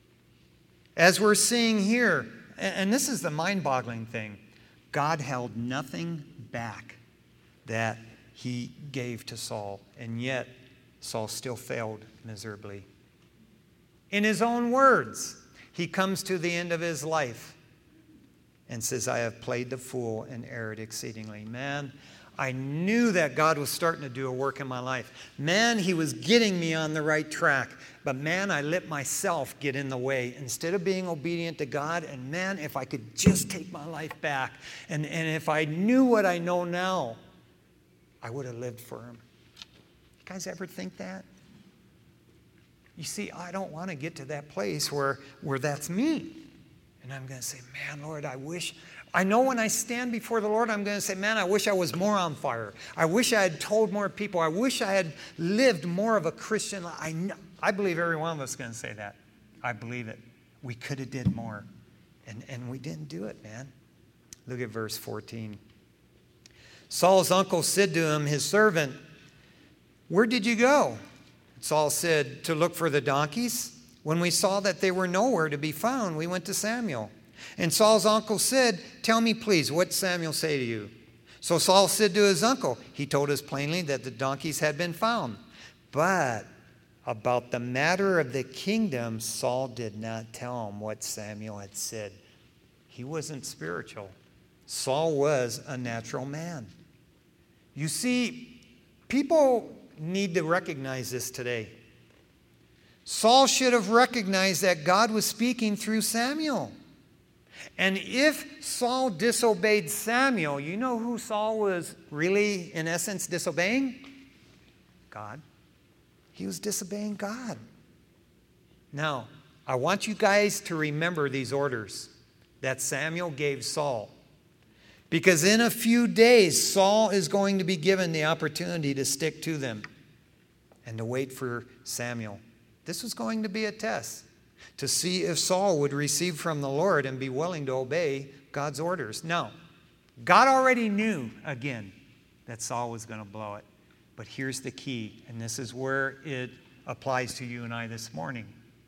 As we're seeing here, and this is the mind-boggling thing, God held nothing back that he gave to Saul, and yet Saul still failed miserably. In his own words, he comes to the end of his life and says, I have played the fool and erred exceedingly. Man, I knew that God was starting to do a work in my life. Man, he was getting me on the right track. But man, I let myself get in the way instead of being obedient to God. And man, if I could just take my life back, and if I knew what I know now, I would have lived for him. You guys ever think that? You see, I don't want to get to that place where that's me. And I'm going to say, man, Lord, I know when I stand before the Lord, I'm going to say, man, I wish I was more on fire. I wish I had told more people. I wish I had lived more of a Christian life. I believe every one of us is going to say that. I believe it. We could have did more. And we didn't do it, man. Look at verse 14. Saul's uncle said to him, his servant, where did you go? Saul said, to look for the donkeys. When we saw that they were nowhere to be found, we went to Samuel. And Saul's uncle said, tell me, please, what did Samuel say to you? So Saul said to his uncle, he told us plainly that the donkeys had been found. But about the matter of the kingdom, Saul did not tell him what Samuel had said. He wasn't spiritual. Saul was a natural man. You see, people need to recognize this today. Saul should have recognized that God was speaking through Samuel. And if Saul disobeyed Samuel, you know who Saul was really, in essence, disobeying? God. He was disobeying God. Now, I want you guys to remember these orders that Samuel gave Saul. Because in a few days, Saul is going to be given the opportunity to stick to them and to wait for Samuel. This was going to be a test to see if Saul would receive from the Lord and be willing to obey God's orders. Now, God already knew, again, that Saul was going to blow it. But here's the key, and this is where it applies to you and I this morning.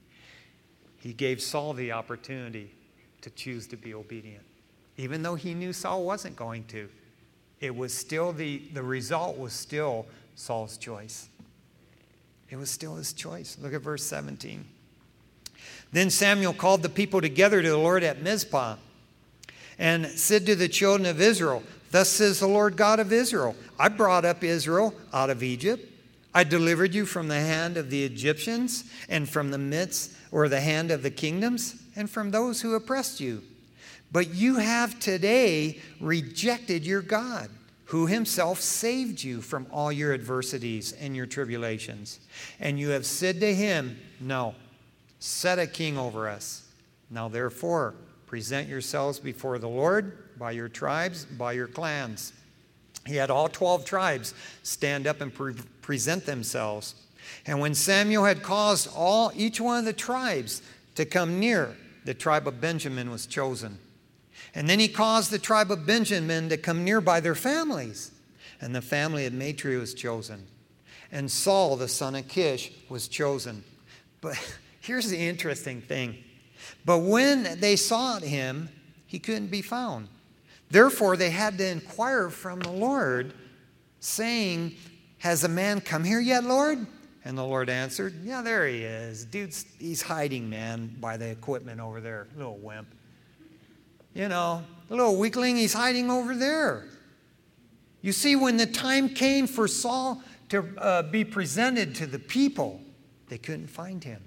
He gave Saul the opportunity to choose to be obedient. Even though he knew Saul wasn't going to, it was still the result was still Saul's choice. It was still his choice. Look at verse 17. Then Samuel called the people together to the Lord at Mizpah and said to the children of Israel, "Thus says the Lord God of Israel, I brought up Israel out of Egypt. I delivered you from the hand of the Egyptians and from the midst or the hand of the kingdoms and from those who oppressed you. But you have today rejected your God, who himself saved you from all your adversities and your tribulations. And you have said to him, 'No, set a king over us.' Now therefore, present yourselves before the Lord by your tribes, by your clans." He had all 12 tribes stand up and present themselves. And when Samuel had caused each one of the tribes to come near, the tribe of Benjamin was chosen. And then he caused the tribe of Benjamin to come near by their families. And the family of Matri was chosen. And Saul, the son of Kish, was chosen. But here's the interesting thing. But when they sought him, he couldn't be found. Therefore, they had to inquire from the Lord, saying, "Has a man come here yet, Lord?" And the Lord answered, "Yeah, there he is. He's hiding, man, by the equipment over there. Little wimp. You know, the little weakling, he's hiding over there." You see, when the time came for Saul to be presented to the people, they couldn't find him.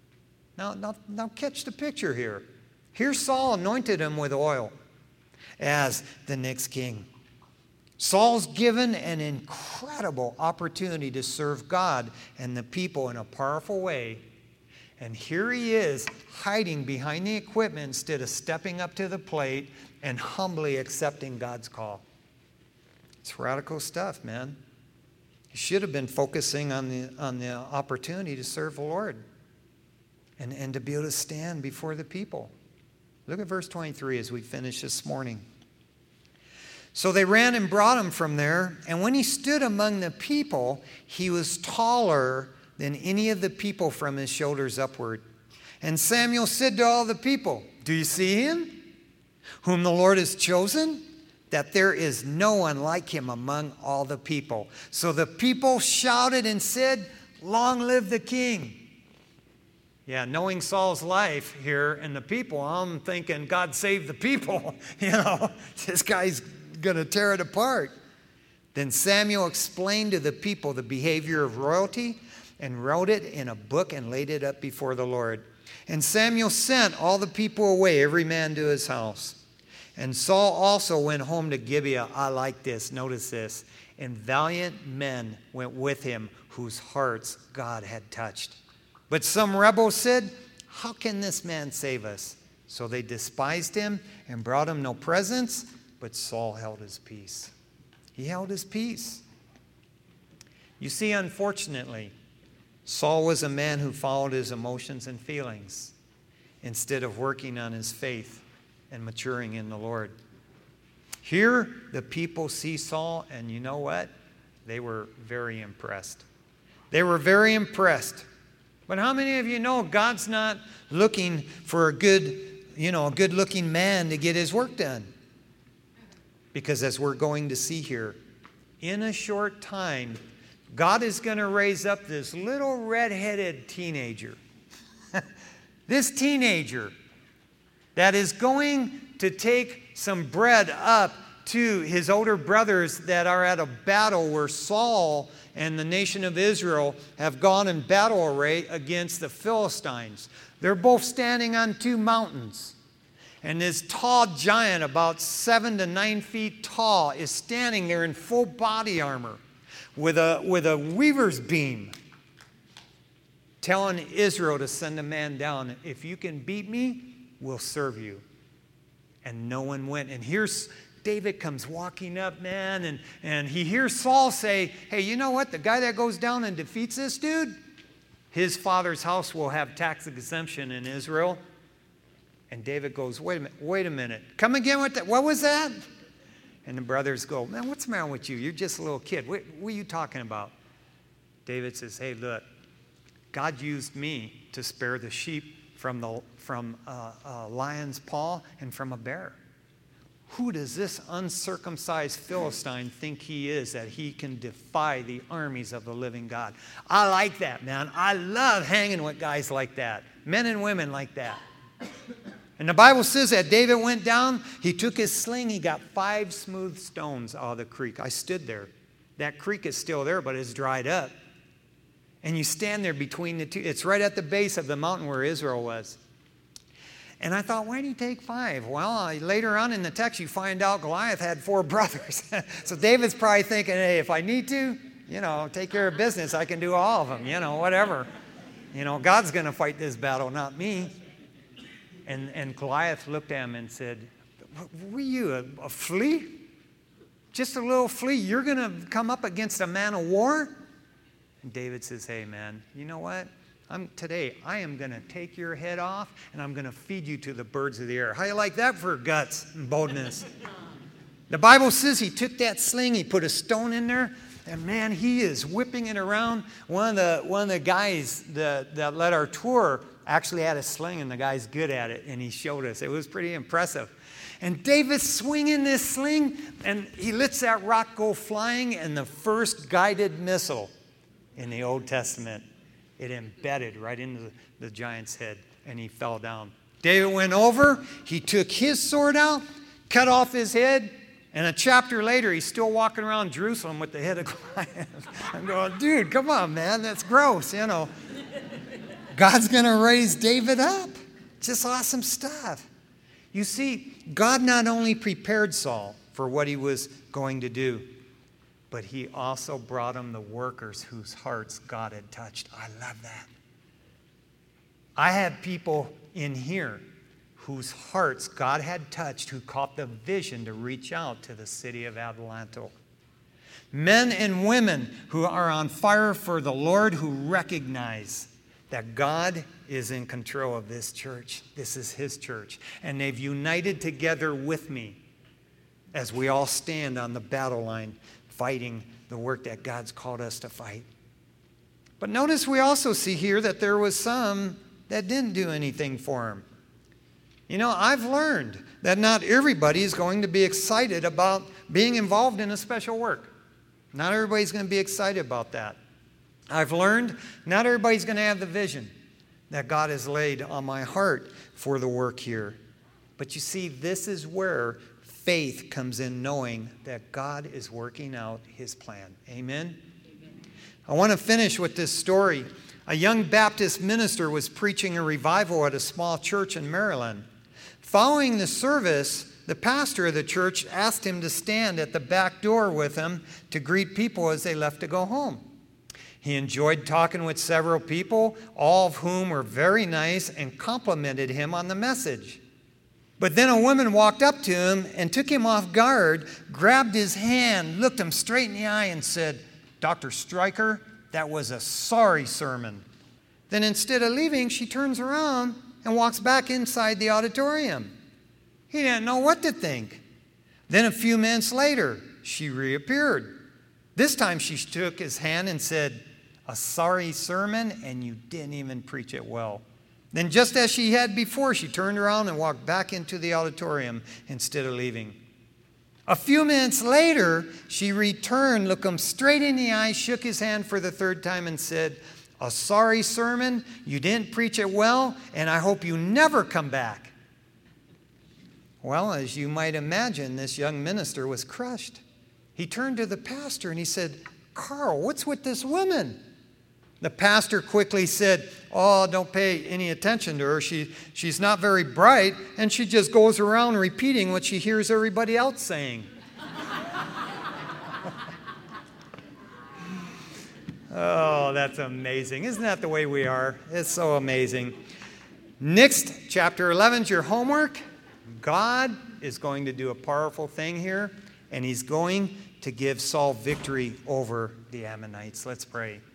Now catch the picture here. Here Saul anointed him with oil as the next king. Saul's given an incredible opportunity to serve God and the people in a powerful way. And here he is hiding behind the equipment instead of stepping up to the plate and humbly accepting God's call. It's radical stuff, man. He should have been focusing on the opportunity to serve the Lord and to be able to stand before the people. Look at verse 23 as we finish this morning. So they ran and brought him from there, and when he stood among the people, he was taller than any of the people from his shoulders upward. And Samuel said to all the people, "Do you see him, whom the Lord has chosen? That there is no one like him among all the people." So the people shouted and said, "Long live the king." Yeah, knowing Saul's life here and the people, I'm thinking, God save the people. This guy's going to tear it apart. Then Samuel explained to the people the behavior of royalty and wrote it in a book and laid it up before the Lord. And Samuel sent all the people away, every man to his house. And Saul also went home to Gibeah. I like this. Notice this. And valiant men went with him, whose hearts God had touched. But some rebels said, "How can this man save us?" So they despised him and brought him no presents, but Saul held his peace. He held his peace. You see, unfortunately, Saul was a man who followed his emotions and feelings instead of working on his faith and maturing in the Lord. Here, the people see Saul, and you know what? They were very impressed. They were very impressed. But how many of you know God's not looking for a good-looking man to get his work done? Because as we're going to see here, in a short time, God is going to raise up this little red-headed teenager. This teenager that is going to take some bread up to his older brothers that are at a battle where Saul and the nation of Israel have gone in battle array against the Philistines. They're both standing on two mountains. And this tall giant, about 7 to 9 feet tall, is standing there in full body armor with a weaver's beam, telling Israel to send a man down. "If you can beat me, we'll serve you." And no one went. And here's David comes walking up, man, and he hears Saul say, "Hey, you know what? The guy that goes down and defeats this dude, his father's house will have tax exemption in Israel." And David goes, wait a minute. Come again with that? What was that? And the brothers go, "Man, what's the matter with you? You're just a little kid. What are you talking about?" David says, "Hey, look, God used me to spare the sheep from a lion's paw and from a bear. Who does this uncircumcised Philistine think he is that he can defy the armies of the living God? I like that, man. I love hanging with guys like that, men and women like that. And the Bible says that David went down, he took his sling, he got 5 smooth stones out of the creek. I stood there. That creek is still there, but it's dried up. And you stand there between the two. It's right at the base of the mountain where Israel was. And I thought, why did he take 5? Well, later on in the text, you find out Goliath had 4 brothers. So David's probably thinking, hey, if I need to, take care of business, I can do all of them, whatever. God's going to fight this battle, not me. And Goliath looked at him and said, were you a flea? Just a little flea? You're going to come up against a man of war? And David says, hey, man, you know what? Today, I am going to take your head off, and I'm going to feed you to the birds of the air. How do you like that for guts and boldness? The Bible says he took that sling, he put a stone in there, and man, he is whipping it around. One of the guys that led our tour actually had a sling, and the guy's good at it, and he showed us. It was pretty impressive. And David's swinging this sling, and he lets that rock go flying, and the first guided missile in the Old Testament, it embedded right into the giant's head, and he fell down. David went over, he took his sword out, cut off his head, and a chapter later, he's still walking around Jerusalem with the head of Goliath. I'm going, dude, come on, man, that's gross, God's going to raise David up. Just awesome stuff. You see, God not only prepared Saul for what he was going to do, but he also brought him the workers whose hearts God had touched. I love that. I have people in here whose hearts God had touched, who caught the vision to reach out to the city of Adelanto. Men and women who are on fire for the Lord, who recognize that God is in control of this church. This is his church. And they've united together with me as we all stand on the battle line fighting the work that God's called us to fight. But notice we also see here that there was some that didn't do anything for him. I've learned that not everybody is going to be excited about being involved in a special work. Not everybody's going to be excited about that. I've learned not everybody's going to have the vision that God has laid on my heart for the work here. But you see, this is where faith comes in, knowing that God is working out his plan. Amen? Amen. I want to finish with this story. A young Baptist minister was preaching a revival at a small church in Maryland. Following the service, the pastor of the church asked him to stand at the back door with him to greet people as they left to go home. He enjoyed talking with several people, all of whom were very nice and complimented him on the message. But then a woman walked up to him and took him off guard, grabbed his hand, looked him straight in the eye and said, "Dr. Stryker, that was a sorry sermon." Then instead of leaving, she turns around and walks back inside the auditorium. He didn't know what to think. Then a few minutes later, she reappeared. This time she took his hand and said, "A sorry sermon, and you didn't even preach it well." Then just as she had before, she turned around and walked back into the auditorium instead of leaving. A few minutes later, she returned, looked him straight in the eye, shook his hand for the third time and said, "A sorry sermon, you didn't preach it well, and I hope you never come back." Well, as you might imagine, this young minister was crushed. He turned to the pastor and he said, "Carl, what's with this woman?" The pastor quickly said, "Oh, don't pay any attention to her. She's not very bright, and she just goes around repeating what she hears everybody else saying." Oh, that's amazing. Isn't that the way we are? It's so amazing. Next, chapter 11 is your homework. God is going to do a powerful thing here, and he's going to give Saul victory over the Ammonites. Let's pray.